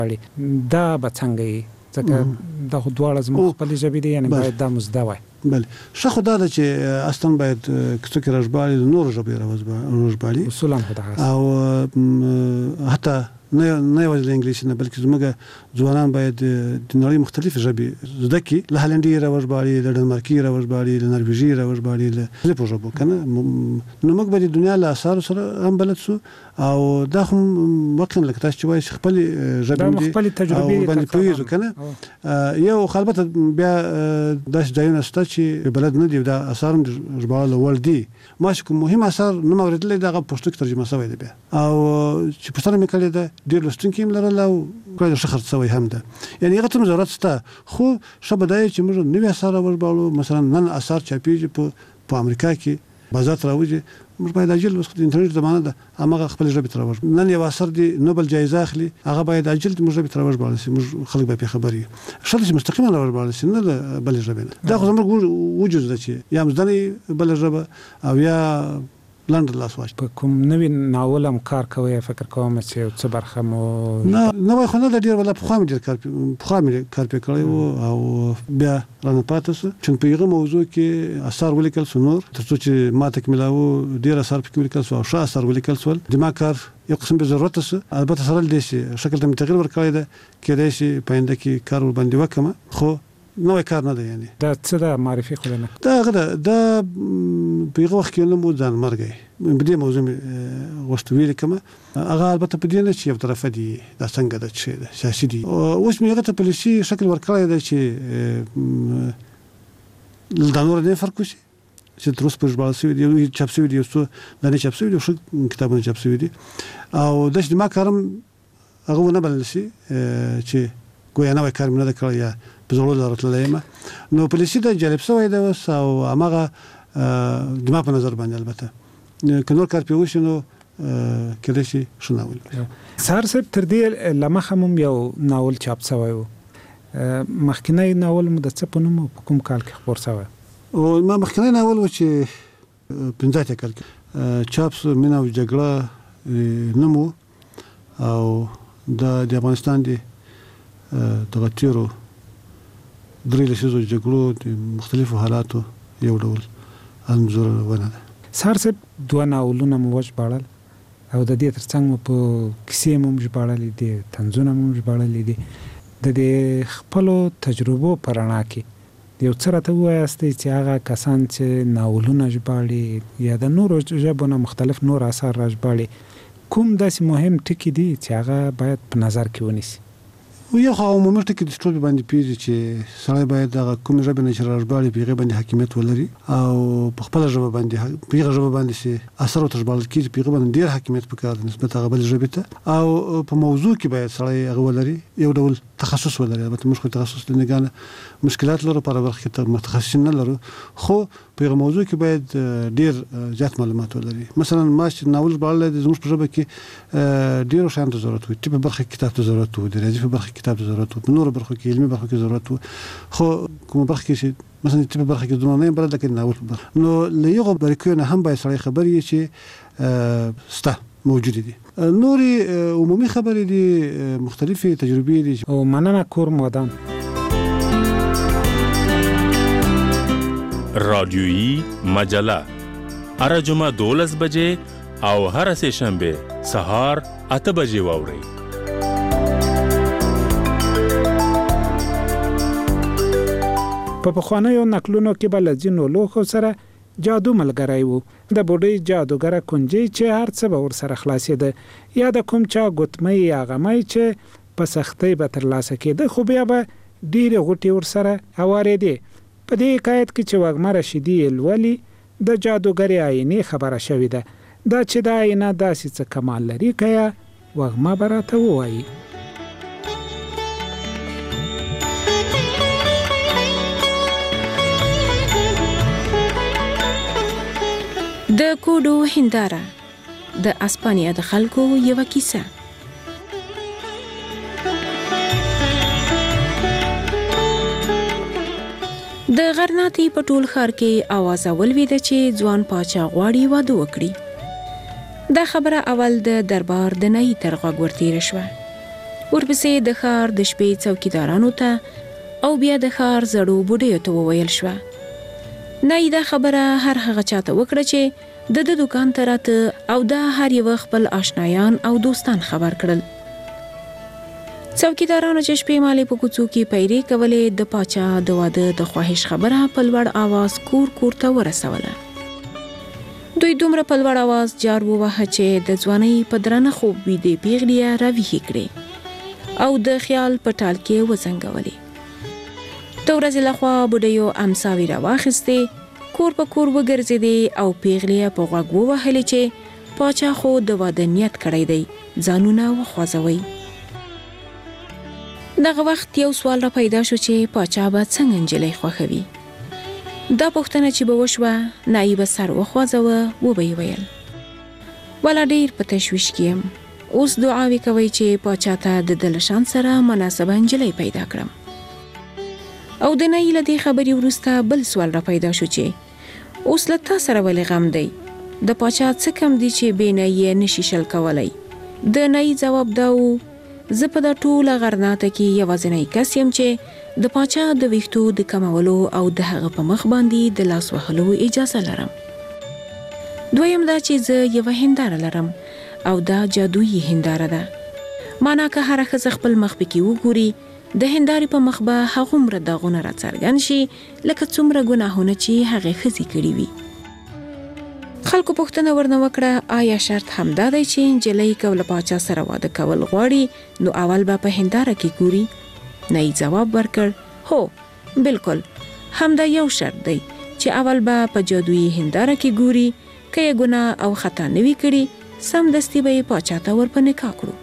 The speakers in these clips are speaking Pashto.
دا به څنګه وي ځکه دا خو دواړه زموږ خپلې ژبې دي یعنې باید دا مزده وای. بله ښه خو دا ده چې اصلا باید که څوک یې راژباړي د نورو ژبې راژباړي اصولا خو دغه او حتی نه یوازې د انګلیسي نه بلکې زموږ ځوانان باید د نړۍ مختلفې ژبې زده کړي، له هالنډي یې راوژباړي، له ډنمارکي یې راوژباړي، له نرویژي یې راوژباړي، له مختلفو ژبو که نه. نو موږ به د دنیا له اثارو سره هم بلد سو او دا خو واقعا لکه تاسو چې وایي چې خپلې ژبې دي او باندې پوهېږو که نه. یو خو البته بیا داسې ځایونه شته چې بلد نه دي دا اثار هم د ژباړلو وړ دي. ما چې کوم مهم اثر نه مې اورېدلی د هغه پښتو کې ترجمه شوی دی بیا او چې پوښتنه مې کړې ده ډېر لوستونکي هم لرل او کله ښه خرڅ شوی هم ده. یعنې هغه ته هم ضرورت شته خو ښه به دا وي چې موږ نوي اثار راوژباړو. مثلا نن اثار چاپېږي په امریکا کې بازار ته راوځي، موږ باید عاجل اوس د انټرنېټ زمانه ده هماغه خپلې ژبې ته راوژباړو. نن یو اثر دی نوبل جایزه اخلي هغه باید عاجل موږ ژبې ته راوژباړل شي، موږ خلک به پرې خبر وي. ښه ده چې مستقیما راوژباړل شي نه د بلې ژبې نه. دا خو زموږ وجود ده چې یا مو زده نه بله ژبه او یا لنډ لاس واچ. په کوم نوي ناول هم کار کوئ؟ فکر کوم چې څه برخه مو نوی خو نه ده ډېر، ولا پخوا مې ډېر کار پرې کړی و او بیا رانه پاتې شو چې په هغه موضوع کې اثار ولیکل شو نور تر څو چې ما تکمیلاوه ډېر اثار پکې ولیکل شو او ښه اثار ولیکل شول. د ما کار یو قسم به ضرورت شو، البته سره دې شي شکل ته مې تغییر ورکړی ده، کېدای شي په آینده کې کار ورباندې وکړم خو نوی کار نه ده. یعنی دا څه ده معرفي خو نه دا هغه ده دا په هغه وخت کې نه مو ځان مرګی په دې موضوع مې غوښتو ویلې کومه هغه البته په دې نه چې یو طرفه دي دا څنګه ده چې ده سیاسي دي. اوس مې هغه ته پالیسي شکل ورکړی ده چې دا نور نه فرق وشي چې تر اوسه پرې ژباړل شوي دي چاپ شوي دي یو څو دانې چاپ شوي دي ښه کتابونه چاپ شوي دي او داسې د ما کار هم هغه ونه بلل شي چې ګویا نوی کار مې نه ده کړی یا په زړو لاره تللی یم. نو پالیسي ده جالب شوی ده اوس او هماغه د ما په نظر باندې البته که نور کار پرې وشي نو کېدای شي ښه ناول وي. سهار صاحب تر دې له مخه هم یو ناول چاپ شوی و، مخکینی ناول مو د څه په نوم په کوم کال کې خپور شوی؟ ما مخکینی ناول و چې 15 کال کې چاپ شو مینه او جګړه نوم و او د افغانستان دغه تېرو 3 لسیزو جګړو د مختلفو حالاتو یو ډول انځورونه ده. سهار صاحب 2 ناولونه مو وژباړل او د دې ترڅنګ مو په کیسې مو ژباړلې دي، طنزونه مو ژباړلې دي. د دې خپلو تجربو په رڼا کې یو څه راته ووایاستئ چې هغه کسان چې ناولونه ژباړي یا د نورو ژبو نه مختلف نور اثار راژباړي کوم داسې مهم ټکي دي چې هغه باید په نظر کې ونیسي؟ یو خو عمومي ټکي د ټول باندې پیږي چې سړی باید هغه کومې ژبې نه چې راژباړي په هغې باندې حاکمیت ولري او په خپله ژبه باندې په هغه ژبه باندې چې اثر ورته ژباړل کېږي په هغه باندې ډېر حاکمیت پکار دی نسبت هغه بلې ژبې ته او په موضوع کې باید سړی هغه ولري یو ډول تخصص ولري. البته موږ خو تخصص د نګانه مشکلات لرو په برخه کې متخصصین نه لرو خو په هغه موضوع کې باید ډېر زیات معلومات ولري. مثلا ما چې ناول ژباړلی دی زموږ په ژبه کې ډېرو شیانو ته ضرورت وي، طب په برخه کې کتاب ته ضرورت و، د ریاضي په برخه کې کتاب ته ضرورت و، په نورو برخو کې علمي برخو کې ضرورت و خو کومه برخه کې چې مثلا طب په برخه کې دومره نه یم بلد لکه ناول په برخه نو له یغو باریکیو نه هم باید سړی خبر وي چې سته موجود دي. نوري عمومي خبرې دي مختلفې تجربې دي. او مننه کور مودان رادیویی مجله هر جمعه 12 بجې او هر سه شنبه سهار 8 بجې واورئ. په پخوانیو نقلونو کې به له ځینو لوښو سره جادو ملګری و. د بوډۍ جادوګره کونجۍ چې هر څه به ورسره خلاصېده یا د کوم چا ګوتمۍ یا غمی چې په سختۍ به ترلاسه کېده خو بیا به ډېرې غوټې ورسره هوارېدې. په دې حکایت کې چې وږمه رشیدي لولي د جادوګرې آینې خبره شوې ده دا چې دا آینه داسې څه کمال لري که یا وږمه به راته ووایي. د کوډو هنداره د اسپانیا د خلکو یو کیسه. د غرناطي په ټول ښار کې आवाज ولویده چې ځوان پاچا غواړي واده وکړي. دا خبره اول د دربار د نئی تر غوږ ورتېره شوه. ورپسې د ښار د شپې څوکیدارانو ته او بیا د ښار زړو بوډیو ته وویل شوه. نای دا خبره هر هغه چاته وکړه چې د دکان ته راته او دا هر یو خپل آشنایان او دوستان خبر کړل. څوکیدارانو چې شپې مالې په کوڅو کې پیرې کولې د پاچا د واده د خواهش خبره په لوړ آواز کور کور ته ورسوله. دوی دومره په لوړ آواز جار وواهه چې د ځوانۍ په درانه خوب ویدې پیغلې راویښې کړې او د خیال په ټال کې وزنګولې. د ورځې لخوا بوډیو امساوي راواخیستې، کور په کور وګرځېدې او پیغلې په غوږ ووهلې چې پاچا خو د واده نیت کړی دی، ځانونه وخوځوئ. دغه وخت یو سوال را پیدا شو چې پاچا به څنګه نجلۍ خوښوي. دا پوښتنه چې به وشوه، نایي به سر وخوځوه، وبه یې ویل والا ډېر په تشویش کې یم، اوس دعاوې کوئ چې پاچا ته د ده له شان سره مناسبه نجلۍ پیدا کړم. او د نایي له دې خبرې وروسته بل سوال را پیدا شو چې اوس له تا سره ولې غم دی؟ د پاچا څه کم دی چې بې نایي نشي شل کولی؟ د نایي ځواب دا و، زه په دا ټوله غرناطه کې یوازینی کس یم چې د پاچا د ویښتو د کمولو او د هغه په مخ باندې د لاس وهلو اجازه لرم. دویم دا چې زه یوه هنداره لرم او دا جادویي هنداره ده. مانا که هره ښځه خپل مخ پکې وګوري، د هندارې په مخ به هغومره داغونه را څرګند شي لکه څومره ګناهونه چې هغې ښځې کړي وي. خلکو پوښتنه ورنه وکړه، آیا شرط همدا دی چې نجلۍ که له پاچا سره واده کول غواړي نو اول به په هنداره کې ګوري؟ نایي ځواب ورکړ، هو بالکل، همدا یو شرط دی چې اول به په جادویي هنداره کې ګوري، که یې ګناه او خطا نه وي کړي سمدستي به یې پاچا ته ور په نکاح کړو.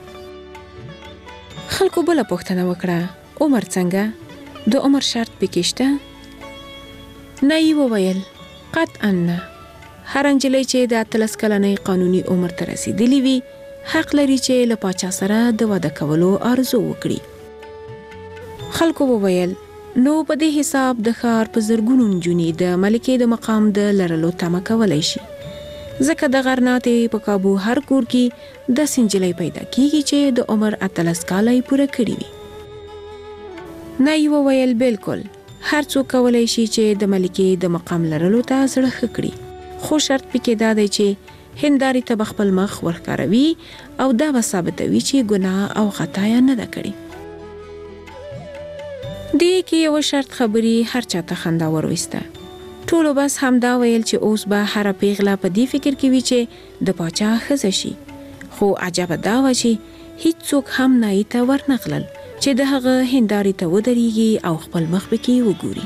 خلکو بله پوښتنه وکړه، عمر څنګه؟ د عمر شرط پکې شته؟ نایي وویل، قطعا نه. هر نجلۍ چې د 18 کلنۍ قانوني عمر ته رسیدلې وي حق لري چې له پاچا سره د واده کولو آرزو وکړي. خلکو وویل، نو په دې حساب د ښار په زرګونو نجونې د ملکې د مقام د لرلو تمه کولی شي، ځکه د غرناطې په کابو هر کور کې داسې نجلۍ پیدا کیږي چې د عمر 18 کاله یې پوره کړي وي. نایي وویل، بالکل، هر څوک کولی شي چې د ملکې د مقام لرلو ته زړه ښه کړي، خو شرط پکې دا دی چې هندارې ته به خپل مخ ورښکاروي او دا به ثابتوي چې ګناه او خطا یې نه ده کړې. دې کې یو شرط خبرې هر چا ته خندا وروسته. ټولو بس همدا ویل چې اوس به هره پیغله په دې فکر کې وي چې د پاچا ښځه شي. خو عجبه دا وه چې هیڅوک هم نایي ته ورنغلل چې د هغه هندارې ته ودرېږي او خپل مخ پکې وګوري.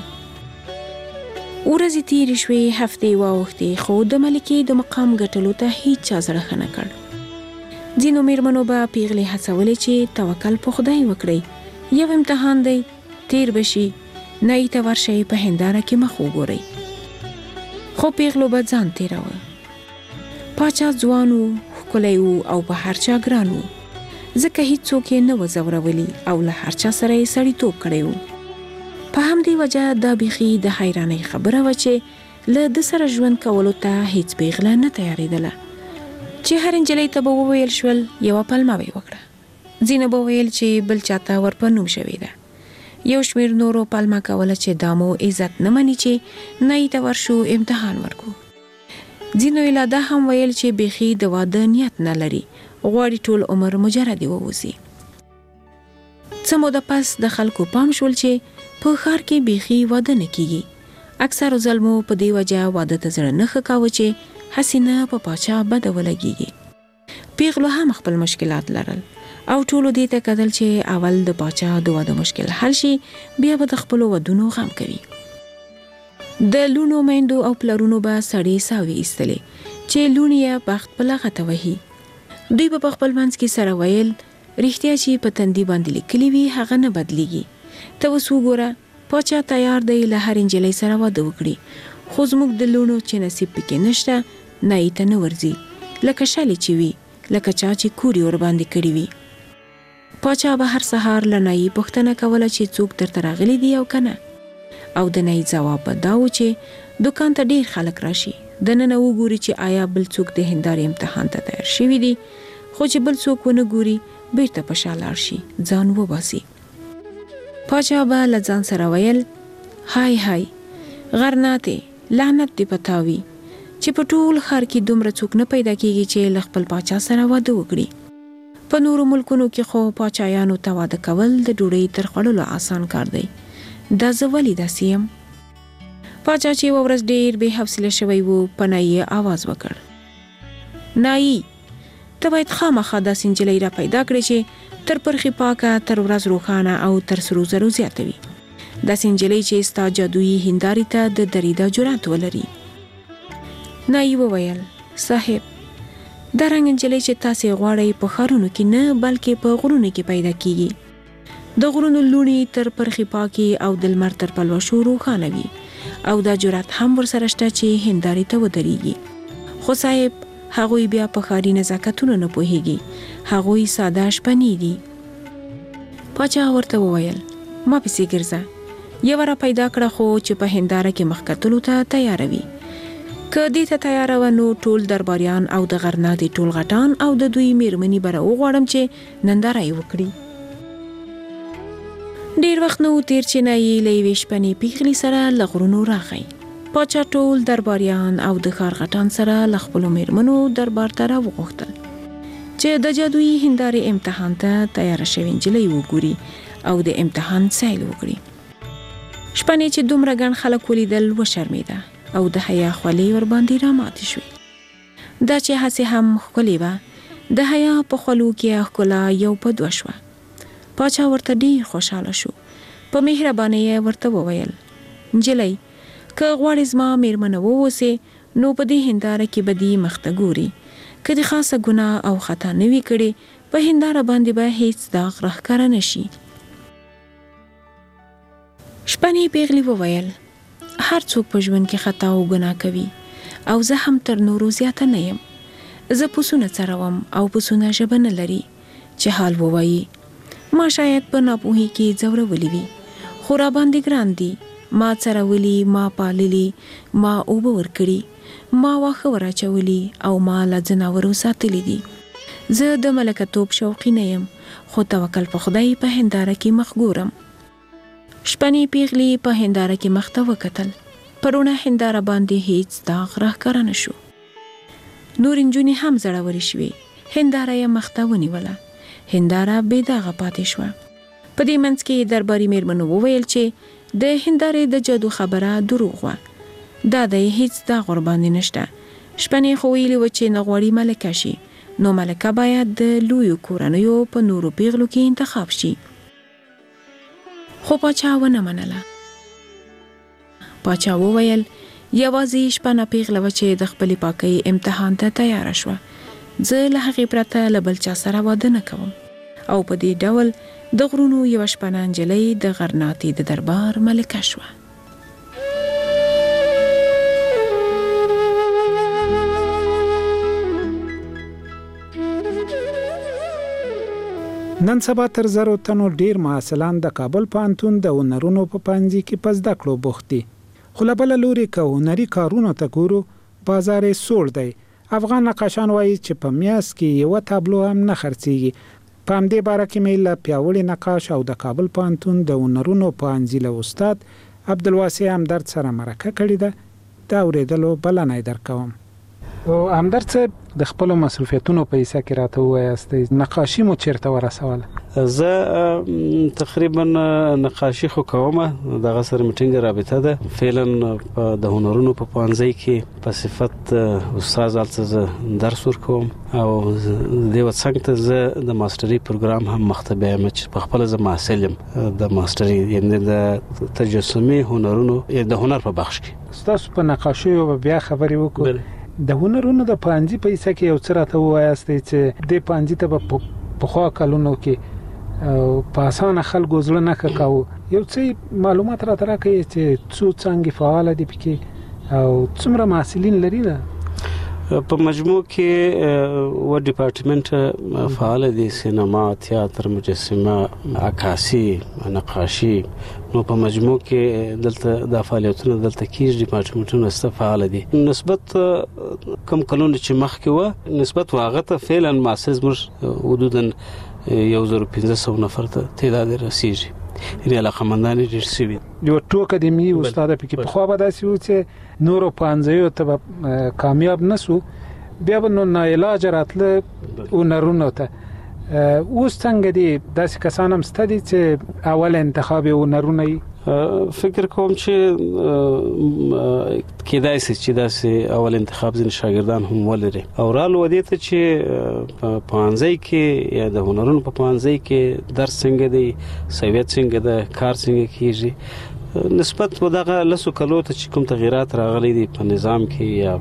ورځې تېرې شوې، هفتې واوښتې، خو د ملکې د مقام ګټلو ته هیڅ چا زړه ښه نه کړ. ځینو میرمنو به پیغلې هڅولې چې توکل په خدای وکړئ، یو امتحان دی، تیر بشي، نایي ته ورشئ، په هنداره کې مخ وګورئ. خو پیغلو به ځان تیراوه. پاچا ځوان و، ښکلی و او په هر چا ګران و، ځکه هیڅوک یې نه و ځورولي او له هر چا سره یې سړیتوب کړی و. په همدې وجه دا بیخي د حیرانۍ خبره وه چې له ده سره ژوند کولو ته هیڅ پیغله نه تیارېدله. چې هر نجلۍ ته به وویل شول یوه پلمه به یې وکړه، ځینې به ویل چې بل چاته ور په نوم شوې ده، یو شمېر نورو پلمه کوله چې دا مو عزت نه مني چې نایي ته ورشو امتحان ورکو. ځینو یې لا دا هم ویل چې بیخي د واده نیت نه لري، غواړي ټول عمر مجردي ووځي. څه موده پس د خلکو پام شول چې په ښار کې بیخي واده نه کیږي. اکثرو ظلمو په دې وجه واده ته زړه نه ښه کاوه چې حسینه په پاچا بده ولګیږي. پیغلو هم خپل مشکلات لرل او ټولو دې ته کتل چې اول د پاچا د واده مشکل حل شي، بیا به د خپلو ودونو غم کوي. د لونو میندو او پلرونو به سړې ساوې ایستلې چې لونې یې بخت په لغته وهي. دوی به په خپل منځ کې سره ویل، رښتیا چې په تندي باندې لیکلي وي هغه نه بدلیږي. ته اوس وګوره، پاچا تیار دی له هر نجلۍ سره واده وکړي، خو زموږ د لونو چې نصیب پکې نشته نایي ته نه ورځي، لکه شلې چې وي، لکه چا چې کوري ور باندې کړي وي. پاچا به هر سهار له نایي پوښتنه کوله چې څوک درته راغلي دي او که نه، او د نایي ځواب به دا و چې دکان ته ډېر خلک راشي، دننه وګوري چې آیا بل څوک د هندارې امتحان ته تیار شوي دي، خو چې بل څوک ونه ګوري بیرته په شا لاړ شي، ځان وباسي. پاچا به له ځان سره ویل های های غرناته لعنت دی پتاوي چې په ټول ښار کې دومره څوک نه پیدا کیږي چې له خپل پاچا سره واده وکړي. په نورو ملکونو کې خو پاچایانو ته واده کول د ډوډۍ تر خوړلو آسان کار دی. دا زه ولې داسې یم؟ پاچا چې یوه ورځ ډېر بې حوصله شوی و، په نایي آواز وکړ، نایي ته باید خامخا داسې نجلۍ را پیدا کړې چې تر پرخې پاکه، تر ورځ روښانه او تر سرو زرو زیاته وي. داسې نجلۍ چې ستا جادویي هندارې ته د درېدا جرأت ولري. نایي وویل صاحب، دا رنګ نجلۍ چې تاسې غواړئ په ښارونو کې نه بلکې په غرونو کې پیدا کیږي. د غرونو لوڼې تر پرخې پاکي او د لمر تر پلوشو روښانه وي او دا جرأت هم ورسره شته چې هندارې ته ودرېږي. خو صاحب هغوی بیا په ښاري نزاکتونو نه پوهیږي، هغوی ساده شپنې دي. پاچا ورته وویل ما پسې ګرځه، یوه را پیدا کړه خو چې په هنداره کې مخ کتلو ته تیاره وي. که دې ته تیاره وه نو ټول درباریان او د غرناطې ټول غټان او د دوی میرمنې به راوغواړم چې ننداره یې وکړي. ډېر وخت نه و تېر چې نایي له یوې شپنې پیغلې سره له غرونو راغی. پاچا ټول درباریان او د ښار غټان سره له خپلو میرمنو دربار ته راوغوښتل چې د جادویي هندارې امتحان ته تیاره شوې نجلۍ وګوري او د امتحان سیل وکړي. شپنې چې دومره ګڼ خلک ولیدل وشرمېده او د حیا خولې ورباندې راماتې شوې. دا چې هسې هم ښکلې وه، د حیا په خولو کې ښکلا یو په دوه شوه. پاچا ورته ډېر خوشحاله شو. په مهربانۍ یې ورته وویل نجلۍ، که غواړې زما میرمنه ووسې نو په دې هنداره کې به دې مخ ته ګوري. که دې خاصه ګناه او خطا نه وي کړې، په هنداره باندې به هیڅ داغ راښکاره نه شي. شپنې پیغلې وویل هر څوک په ژوند کې خطا او ګناه کوي او زه هم تر نورو زیاته نه یم. زه پسونه څروم او پسونه ژبه نه لري چې حال ووایي. ما شاید په ناپوهۍ کې ځورولي وي، خو را باندې ګران دي. ما څرولي، ما پاللي، ما اوبه ورکړي، ما واښه وراچولي او ما له ځناورو ساتلي دي. زه د ملکتوب شوقي نه یم، خو توکل په خدای په هنداره کې مخ ګورم. شپنې پیغلې په هنداره کې مخ ته وکتل. پرونه هنداره باندې هیڅ داغ راښکاره نه شو. نور نجونې هم زړورې شوې. هنداره یې مخ ته ونیوله. هنداره بې داغه پاتې شوه. په دې منځ کې درباري میرمنو وویل چې د هندارې د جادو خبره دروغ وه. دا د هیڅ داغ ورباندې نشته. شپنې خو ویلي و چې نه غواړي ملکه شي، نو ملکه باید د لویو کورنیو په نورو پیغلو کې انتخاب شي. خو پاچا ونه منله. پاچا وویل یوازې شپنه پیغله وه چې د خپلې پاکۍ امتحان ته تیاره شوه. زه له هغې پرته له بل چا سره واده نه کوم. او په دې ډول د غرونو یوه شپنه نجلۍ د غرناطې د دربار ملکه شوه. نن سبا تر زرو تنو ډیر محصلان د کابل پوهنتون د هنرونو په پانځي کې په زده کړو بوخت دي. خو له بله لوري که هنري کارونو ته ګورو، بازار یې سوړ دی. افغان نقاشان وایي چې په میاشت کې یوه تابلو هم نه خرڅېږي. په همدې باره کې مې له پیاوړي نقاش او د کابل پوهنتون د هنرونو پوهنځي له استاد عبدالواسع همدرد سره مرکه کړې ده. د اورېدلو بلنه یې درکوم. همدرد صاحب، د خپلو مصروفیتونو په حصه کې راته ووایاستئ، نقاشي مو چیرته ورسوله؟ زه تقریبا نقاشي خو کومه، دغه سره مې ټینګه رابطه ده. فعلا د هنرونو په پوهنځي کې په صفت استاد هلته زه درس ورکوم او دې څنګ ته زه د ماستري پروګرام هم مخته یم چې په خپله زه محصل یم د ماستري، یعنې د تجسمي هنرونو د هنر په بخش کې. ستاسو په نقاشیو به بیا خبرې وکړو. د هنرونو د پوهنځي په حصه کې یو څه راته ووایاستئ چې دې پوهنځي ته به پخوا کلونو کې په اسانه خلکو زړه نه کاوه. یو څه معلومات راته راکړئ چې څو څانګې فعاله دي پکې او څومره محصلین لري؟ په مجموع کې و ډپارټمنټ فعال دي، سینما، تیاتر، مجسمه، عکاسي، نقاشي. نو په مجموع کې دلته د فعالیتونو دلته کېږي، ډپارټمنټونه سته فعال دي. نسبت کم کلونه چې مخکې وه نسبت هغه ته فعلا محصل زموږ حدودا 1500 نفر ته تعداد رسیږي. یعنی علاقمندان ډېر شوي. یو ټوکه د می استاد پکې په خو به داسې و چې نورو پانځیو ته کامیاب نسو بیا به نو نه علاج راتله او نرونه ته اوس څنګه دي داسې کسان هم ستدي چې اول انتخاب او نرونه فکر کوم چې کېدای شي چې داسې اول انتخاب ځین شاګردان هم ولري او رال ودی ته چې پانځي کې یا د هنرونو په پانځي کې درس څنګه دی سویت څنګه ده کار څنګه کیږي نسبت ودغه لسو کلو ته چې کوم تغیرات راغلي دي په نظام کې یا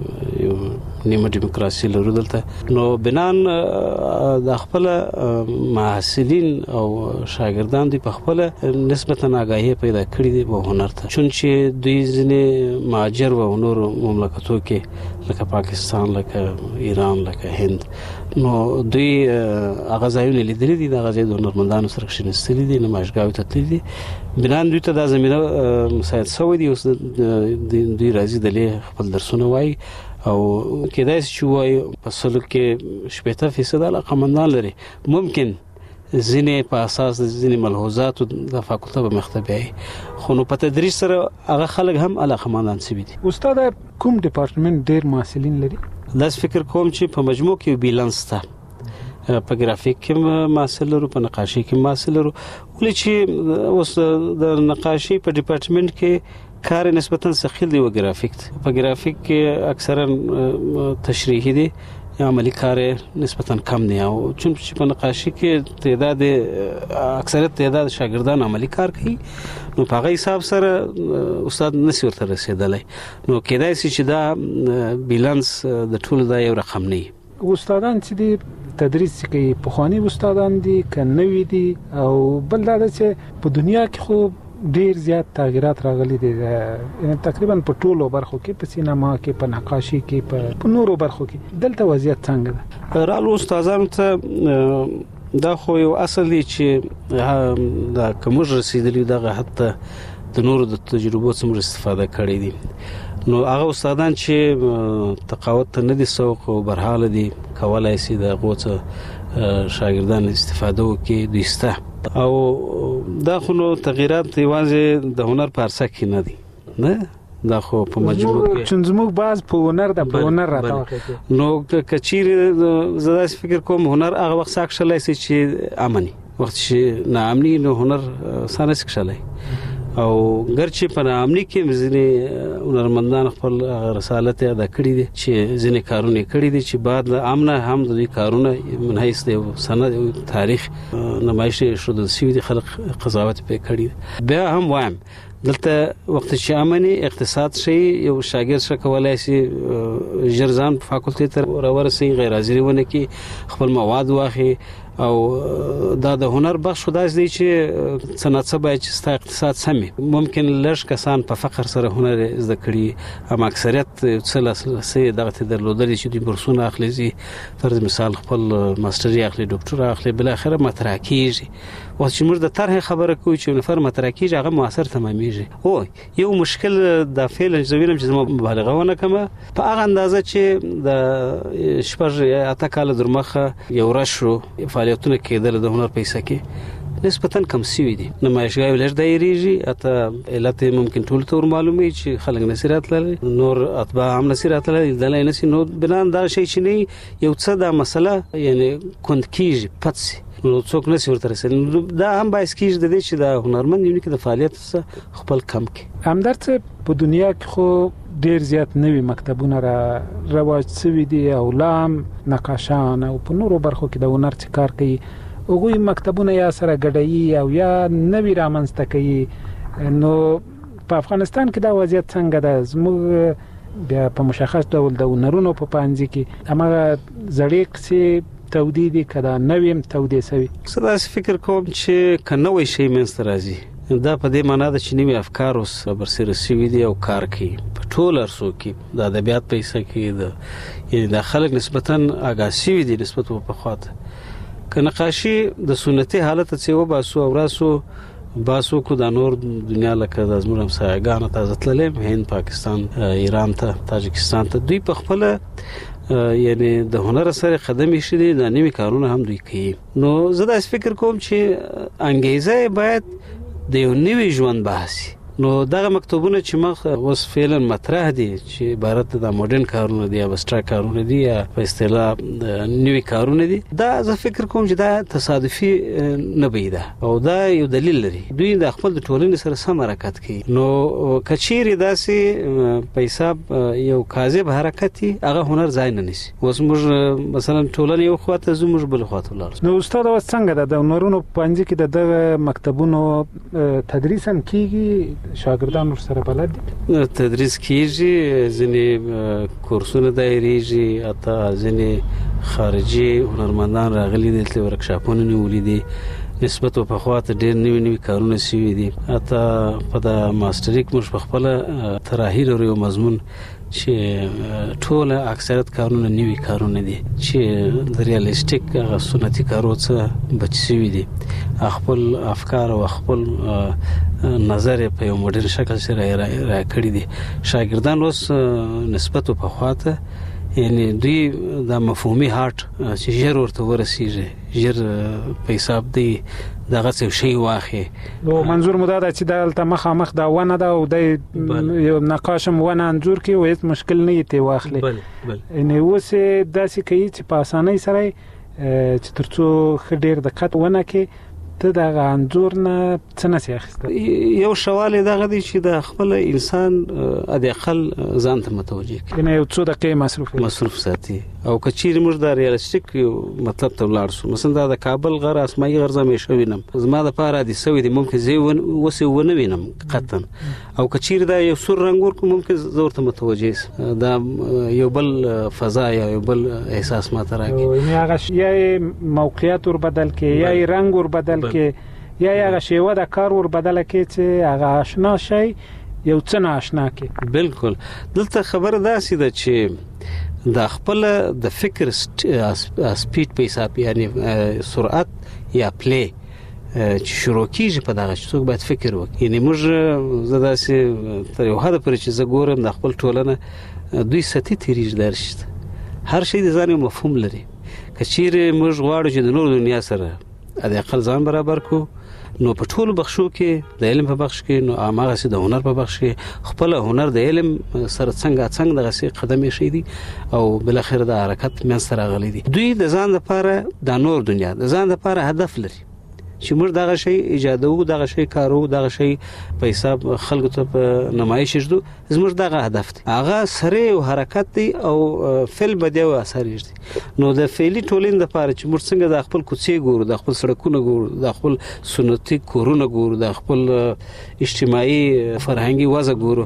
نیمه دیموکراسي لرو دلته نو بنان د خپل محصلین او شاګردان دي په خپل نسبتا آگاهی پیدا کړی دي په هنر ته چونچې دوی ځنې مهاجر و نور مملکتو کې لکه پاکستان لکه ایران لکه هند نو دوی هغه ځایونه لیدلي دي د غزې د هنرمندانو سره کښینستلي دي نمایشګاوو ته تللي دي بنان دوی ته دا زمينه مساعد شوی دي اوس دوی راځي د خپل درسونه وایي او کېدای شي وایي په سلو کې 70% علاقمندان لري ممکن ځینې په اساس ځینې ملحوظات د فاکولته به مختبي خو نو په تدریس سره هغه خلک هم علاقمندان شوي دي. استاد کوم ډپارټمنټ ډیر محصلین لري؟ داس فکر کوم چې په مجموع کې بیلانس ته په ګرافیک کې محصل لرو په نقاشي کې محصل لرو ولې چې اوس د نقاشي په ډپارټمنټ کې کار نسبتا ثقيل دی او ګرافیک په ګرافیک کې اکثرا تشریحي دي عملی کار نسبتا کم دی او چې په نقاشي کې تعداد اکثریت تعداد شاګردان عملی کار کوي نو په هغه حساب سره استاد نسی ورته رسیدلی نو کېدای شي چې دا بیلانس د ټول دا یو رقم نه استادان چې دي تدریس کوي په خواني استادان دي کنوي دي او بل دا چې په دنیا کې خو ډیر زیات تغیرات راغلي دي تقریبا په ټولو برخو کې په سینما کې په نقاشي کې په نورو برخو کې دلته وضعیت څنګه ده؟ رالو استادانو ته دا خو یو اصل دی چې دا کومج رسیدلی دغه حتی د نورو د تجربو څخه استفاده کړې دي نو هغه استادان چې تقاوت نه دي سوق او برحاله دي کولای شي د غوڅه شاګردان استفاده وکړي دوسته او دا خو نو تغیرات یوازې د هنر په ارسه کې نه دي نه دا خو په مجموع کې چې زموږ باز په هنر د هنر راځي نو کچیر زدا فکر کوم هنر هغه وخت ساکشلای شي چې امني وخت چې ناامني نو هنر سانه سکشلای او ګرچې په ناامني کې ځینې هنرمندان خپل رسالت ادا کړی دي چې ځینې کارونه کړی دي چې بعد له امنه هم د کارونه منحیث دی سند تاریخ نمایش شوه د سوي دي خلق قضاوت په کړی بیا هم وایم دلته وخت چې امني اقتصاد شي یو شاګرد څخه کولای شي جرزان فاکولټي تر ورسي غیر حاضري ونه کې خپل مواد واخی او دا د هنر بخش خدای دی چې صنعت باید چې ستا اقتصاد سمي ممکن لږ کسان په فقر سره هنر زده کړي هم اکثریت څه دغه درلودل چې د برسونه اخلي زی فرض مثال خپل ماستري اخلي ډاکټر اخلي بل اخره مطرح کیږي او چې موږ د طرح خبره کوو چې نفر مطرح کیږي هغه موثر تمامېږي او یو مشکل د فعل زوینم چې زموږ مبالغه ونه کوم په هغه اندازه چې د شپږ اته کال درمخه یو راشو فعالیتونه کېدل د هنر پیسې کې نسبتاً کم سوي دي نمایشګاوې لږ دایریږي اته علت ممکن ټول تور معلومي چې خلک نصيحت لري نور اتباع هم نصيحت لري دلای نسی نو بنان دا شی چې نه یو څه د مسله یعنی کند کیږي پاتسي نو څوک نسی ورته رسېدل دا هم باعث کیږي د دې چې د هنرمند یو کې د فعالیت خپل کم کې همدرته په دنیا کې خو ډیر زیات نوي مکتبونه رواج شوي دي او لام نقاشان او په نورو برخو کې د هنر کار کوي اوغوی مکتبونه یا سره ګډي او یا نوی رامنځته کوي نو په افغانستان کې دا وضعیت څنګه ده زموږ بیا په مشخص ډول د هنرونو په پانځي کې امغه زړې قصې تودیدي کدا نویم تودې سوي زه فکر کوم چې کنوي شي منځ راځي دا په دې معنی ده چې نیمه افکار اوس برسره سوي دي او کار کوي په ټول ارسو کې د ادبیات پیسې کې یعنی د خلک نسبتاً آګاهي دي نسبت په خاطر که نقاشي د سنتي حالت څخه وباسو او راسو باسو کو د نور دنیا لکه د زموږ همسایګانو ته ځتللې هند پاکستان ایران ته تاجکستان ته دوی په خپل یعنی د هنر سره قدم ایښی د نوي کارونه هم دوی کوي. نو زه دا فکر کوم چې انګیزه باید د یو نوي ژوند بحث. نو دغه مکتوبونه چې مخ اوس فعلا مطرح دي چې عبارت د ماډرن کارونه دي یا ابستراکټ کارونه دي یا په اصطلاح نوي کارونه دي، دا زه فکر کوم چې دا تصادفي نه بيده او دا یو دلیل لري. دوی د خپل د ټولنې سره سم حرکت کوي. نو کچيري داسې په حساب یو کاذب حرکت هغه هنر ځای نه نيسي. اوس موږ مثلا ټولنه یو خواته زموږ بل خواته ولر. نو استاد اوس څنګه د هنرونو پنځه کې د مکتبونو تدریس هم کیږي؟ شاګردان ورسره بلد دي؟ تدریس کیږي، ځینې کورسونه دایریږي، اته ځینې خارجي هنرمندان راغلي دي چې ورکشاپونه نیولې دي، نسبت په خواته ډېر نوي کارونه شوي دي. اته په د ماستریک موږ په خپل طراحي لرو یو مضمون چې ټول اکثریت کارونه نوي کارونه دي چې د ریالیستیک سنتي کارو څخه بچ شوي دي. خپل افکار او خپل نظر په یو مدرن شکل سره راکړي دي. شاګردان اوس نسبت په خواته یعنی دوی د مفهومي هارت چې ژر ورته ورسیږي، ژر په حساب دی دغه څه شی واخی. نو منظور مو دا چې دلته مخامخ دا ونه ده او د یو نقاشم ونه انځور کې وایي مشکل نه یې واخلي. یعنی اوس داسې کوي چې په اسانۍ سره چې ترڅو خډیر دقت ونه کې ته د انځور نه څه نسی اخیسته. یو شواله دغه دی چې د خپل انسان د اقل ځان ته متوجه کی، یعنی یو څو دقیقې مصروف ساتي. او کچیر موږ د ریالیستیک مطلب ته ولاړ شو، مثلا د کابل غر اسماعي غر زمې شوینم زما د پاره دي سوي دي ممکن زی وسه ونه وینم قطن. او کچیر دا یو سور رنگ ورکو ممکن زورته متوجه دا یو بل فضا یا یو بل احساس ماته راکې. یعنی هغه یا موقعیت ور بدل کې یا رنگ ور بدل کې یا هغه شیوه د کار ور بدل کې چې هغه آشنا شي یو څه نه آشنا کې. بالکل دلته خبره داسې ده چې د خپل د فکر سپیډ په حساب یعنی سرعت یا پلی چې شروع کیږي په دغه څوک باید فکر وکړي. یعنی موږ زدا سي تر یو حد پورې چې زه ګورم د خپل ټولنه دوی ستی تیریج درشته، هر شی د ځان مفهوم لري. کچیر موږ غواړو چې د نور دنیا سره د اقل ځان برابر کو، نو په ټولو بخشو کې د علم په بخش کې، نو هغه سي د هنر په بخش کې خپل هنر د علم سره څنګه دغه سي قدم یې شي دي او بل اخر د حرکت من سره غلي دي. دوی د ځان لپاره د نور دنیا د ځان لپاره هدف لري چې موږ دغه شی ایجادو، دغه شی کارو، دغه شی په حساب خلکو ته په نمایش شدو، زموږ دغه هدف دی. هغه سره یو حرکت دی او فعل بده او اثر دی. نو د فعلی ټولین د پاره چې موږ څنګه د خپل کوڅې ګورو، د خپل سړکونه ګورو، د خپل سنتي کورونه ګورو، د خپل اجتماعي فرهنګي وضع ګورو،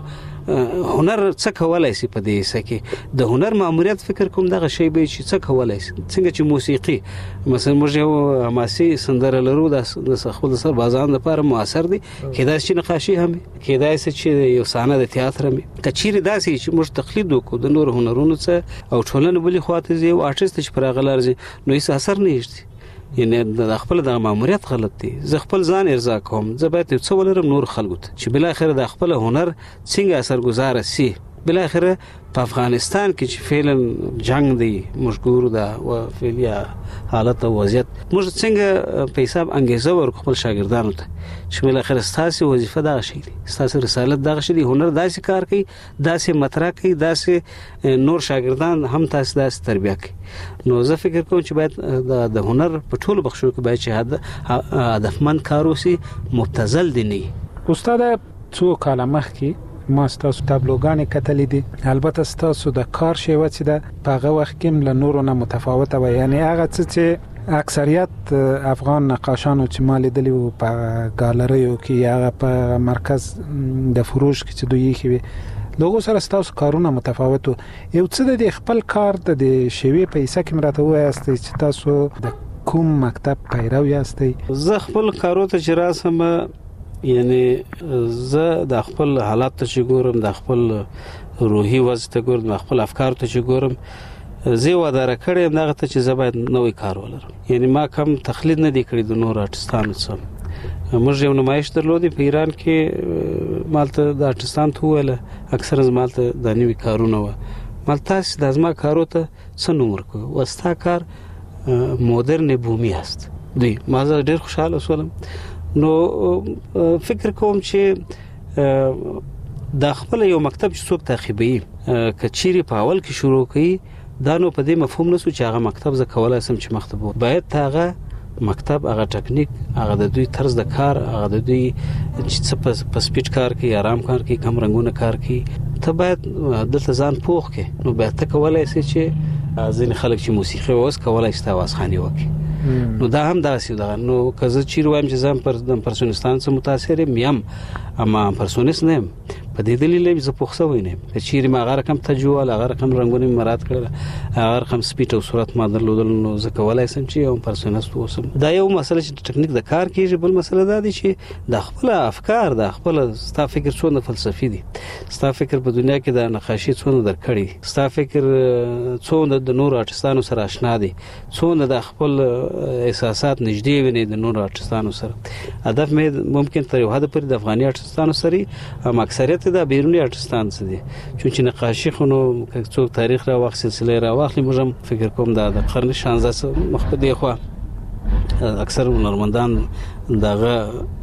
هنر څه کولای شي په دې سکه. د هنر ماموریت فکر کوم دغه شی به چې څه کولای شي. څنګه چې موسیقي مثلا موږ یو حماسي سندره لرو د خپل سر بازان لپاره موثر دي، کېدای شي نقاشي هم کېدای شي چې یو صحنه د تئاتر هم کچيري داسې چې موږ تقلید وکړو د نور هنرونو څخه او ټولنه بلی خواته یو آرټیست چې پر غلارځي نو هیڅ اثر نه هیڅ. یعنی د خپل د ماموریت غلط دی. زه خپل ځان ارضا کوم، زه باید څه ولرم نور خلکو ته چې بل اخر د خپل هنر څنګه اثرګذار شي. بل اخر په افغانستان کې چې فعلا جنگ دی مشګور ده او فعلیا حالت او وضعیت موږ څنګه په حساب انګیزه ورکو خپل شاګردانو ته چې بل اخر ستاسو وظیفه دا شي دي، ستاسو رسالت دا شي دي. هنر داسې کار کوي، داسې مطرح کوي، داسې نور شاګردان هم تاسو داسې تربیه کوي. نو زه فکر کوم چې باید د هنر په ټولو بخشو کې باید چې هدفمند کار وشي، مبتذل دي نه. استاد څو کاله مخکې ما ستاسو تابلوګانې کتلې دي، البته ستاسو د کار شیوه چې ده په هغه وخت کې له نورو نه متفاوته وه. یعنی هغه څه چې اکثریت افغان نقاشانو چې ما لیدلي وو په ګالریو کې هغه په مرکز د فروش کې چې دوی یې وي لوګو سره ستاسو کارونه متفاوت وو. یو څه د خپل کار د شیوې په حصہ کې مراته وایاستئ چې تاسو د کوم مکتب پیرو یاستئ؟ زه خپل کارو ته چې راسم یعنی زه د خپل حالات ته چې ګورم، د خپل روحي وضع ته ګورم، د خپل افکار ته چې ګورم، زه واداره کړم دغه ته چې زه باید نوې کار ولرم. یعنی ما کم تقلید نه دی کړی د نور آرټستانو څخه. موږ یو نمایش درلودی په ایران کې، مالته د آرټستان ته ویل اکثر مالته د نوې کارونه و، مالته د ازما کارو ته څه نوم ورکوي او ستا کار مدرن بومي است. دوی ما زه ډېر خوشاله شوم. نو فکر کوم چې دا خپل یو مکتب چې څوک تعقیبوي کچيري په اول کې شروع کوي دا نو په دې مفهوم نسو چې هغه مکتب زه کولای سم چې مکتب باید هغه مکتب هغه ټکنیک هغه د دوی طرز د کار هغه د دوی چې په سپیډ کار کوي آرام کار کوي کم رنگونه کار کوي ته باید دلته ځان پوښ کې نو باید ته کولای شې چې ځین خلک چې موسیقي اوس کولای شي تاسو خاني وکړي نو دا هم داسې ده. نو که زه چیرې وایم چې زه پر پرسونستان څخه متاثر یم اما پرسونست نه په دې دلیل زه پوښتنه وینم چې چیرې ما هغه رقم تجوال هغه رقم رنگونه مراد کړل هغه رقم سپیډ او صورت ما درلودل نو زه کولای سم چې یو پرسونست اوسم. دا یو مسله چې ټکنیک د کار کیږي بل مسله دا دی چې د خپل افکار د خپل ستا فکر څونه فلسفي دي ستا فکر په دنیا کې د نقاشي څونه درکړي ستا فکر څونه د نور آرټستانو سره آشنا دي څونه د خپل احساسات نږدې ویني د نور آرټستانو سره. هدف مې ممکن تر یو حد پورې د افغاني آرټستانو سره هم اکثریت د بیرونی آرټستان څخه دي چې نقاشي خونو څوک تاریخ را واخ سلسله را واخلي موږ فکر کوم د قرن 16 مخ په دی خو اکثر هنرمندان دغه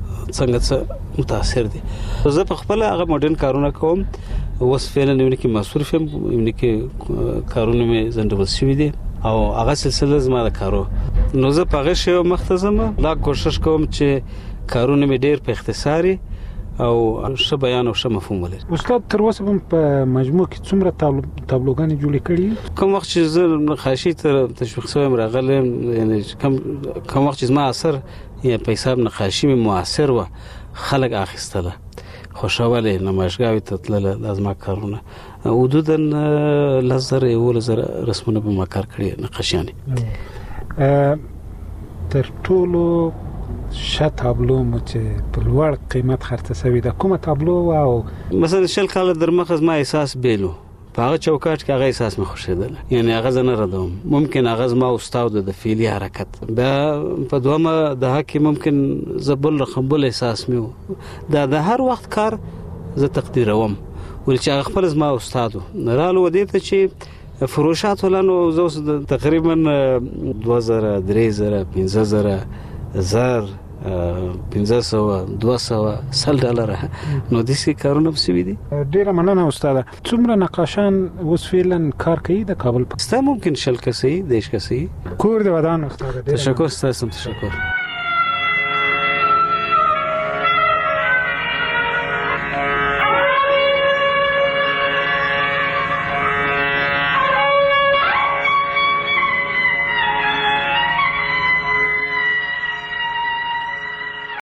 څنګه متاثر دي. زه په خپل هغه ماډرن کارونه کوم اوس فعلا یو کې مصروف یم یو کې کارونه مې زندول شوی دي او هغه سلسله زما د کارو نو زه په هغه شی مختصمه لا کوشش کوم چې کارونه مې ډیر په اختصاري او ښه بیان او ښه مفهوم ولري. استاد تر اوسه په مجموع کې څومره تابلوګانې جوړې کړې کوم وخت چې زه نقاشي ته تشویق شوم راغلم یعنی کوم وخت چې زما اثر یا په حساب نقاشي مې موثر و خلک اخیستله خوشاله نمایشګاوي ته تلل لازم کارونه حدوداً لزر یو لزر رسمونه به ما کار کړی نقاشیانه تر ټولو شات تابلو مو چې په لوړ قیمت خرڅ شوی د کومه تابلو او مثلا شل کال در مخ از ما احساس بیلو په هغه چوکاټ کې هغه احساس مې خوشیدل یعنی هغه زنه ردوم ممکن هغه ما استاد د فعلی حرکت بیا په دومره د حق ممکن زبل رقم بل احساس مې د هر وخت کار زه تقدیروم ولې چې هغه خپل ما استاد رالو ودی ته چې فروشات ولانو زه تقریبا 2000 3000 15000 زر 1500 $200 نو دسی کارونه بسوي دي. ډیره مننه استاد. څومره نقاشان اوس فعلا کار کوي د کابل په ستا ممکن شل کسي دیش کسي کور د ودان استاد. تشکر ستاسو تشکر.